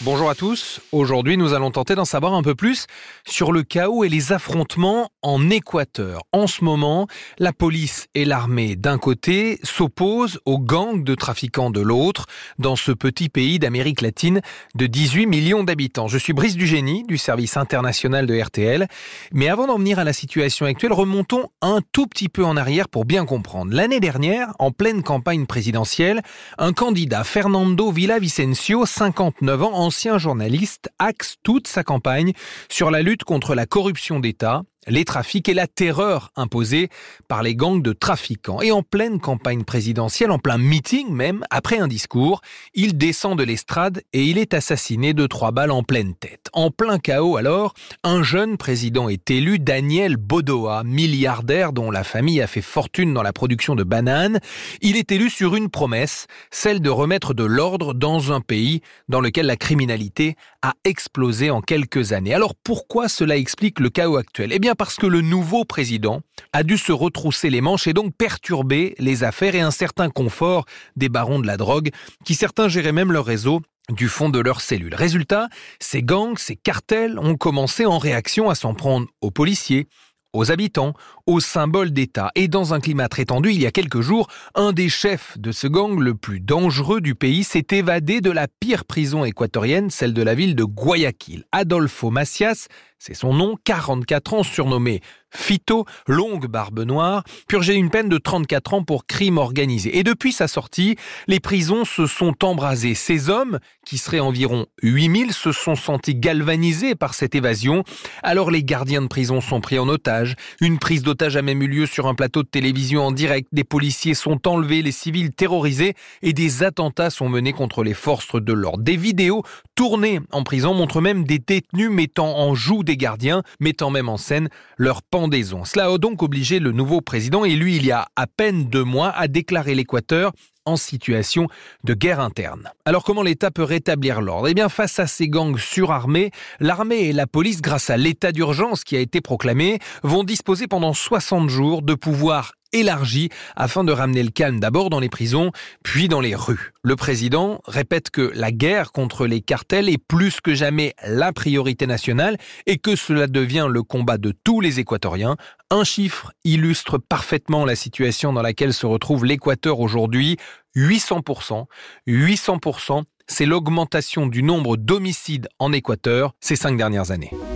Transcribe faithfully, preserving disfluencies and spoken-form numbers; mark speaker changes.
Speaker 1: Bonjour à tous. Aujourd'hui, nous allons tenter d'en savoir un peu plus sur le chaos et les affrontements en Équateur. En ce moment, la police et l'armée d'un côté s'opposent aux gangs de trafiquants de l'autre dans ce petit pays d'Amérique latine de dix-huit millions d'habitants. Je suis Brice Dugénie du service international de R T L. Mais avant d'en venir à la situation actuelle, remontons un tout petit peu en arrière pour bien comprendre. L'année dernière, en pleine campagne présidentielle, un candidat, Fernando Villavicencio, cinquante-neuf ans, ancien journaliste, axe toute sa campagne sur la lutte contre la corruption d'État, les trafics et la terreur imposée par les gangs de trafiquants. Et en pleine campagne présidentielle, en plein meeting même, après un discours, il descend de l'estrade et il est assassiné de trois balles en pleine tête. En plein chaos alors, un jeune président est élu, Daniel Bodoa, milliardaire dont la famille a fait fortune dans la production de bananes. Il est élu sur une promesse, celle de remettre de l'ordre dans un pays dans lequel la criminalité a explosé en quelques années. Alors pourquoi cela explique le chaos actuel ? Eh bien parce que le nouveau président a dû se retrousser les manches et donc perturber les affaires et un certain confort des barons de la drogue qui certains géraient même leur réseau du fond de leurs cellules. Résultat, ces gangs, ces cartels ont commencé en réaction à s'en prendre aux policiers, aux habitants, aux symboles d'État. Et dans un climat très tendu, il y a quelques jours, un des chefs de ce gang le plus dangereux du pays s'est évadé de la pire prison équatorienne, celle de la ville de Guayaquil. Adolfo Macias, c'est son nom, quarante-quatre ans, surnommé Fito, longue barbe noire, purgeait une peine de trente-quatre ans pour crime organisé. Et depuis sa sortie, les prisons se sont embrasées. Ces hommes, qui seraient environ huit mille, se sont sentis galvanisés par cette évasion. Alors les gardiens de prison sont pris en otage. Une prise d'otage a même eu lieu sur un plateau de télévision en direct. Des policiers sont enlevés, les civils terrorisés et des attentats sont menés contre les forces de l'ordre. Des vidéos tournées en prison montrent même des détenus mettant en joue des gardiens, mettant même en scène leur pendaison. Cela a donc obligé le nouveau président, élu il y a à peine deux mois, à déclarer l'Équateur en situation de guerre interne. Alors comment l'État peut rétablir l'ordre ? Eh bien, face à ces gangs surarmés, l'armée et la police, grâce à l'état d'urgence qui a été proclamé, vont disposer pendant soixante jours de pouvoirs élargi afin de ramener le calme d'abord dans les prisons, puis dans les rues. Le président répète que la guerre contre les cartels est plus que jamais la priorité nationale et que cela devient le combat de tous les Équatoriens. Un chiffre illustre parfaitement la situation dans laquelle se retrouve l'Équateur aujourd'hui. huit cents pour cent. huit cents pour cent, c'est l'augmentation du nombre d'homicides en Équateur ces cinq dernières années.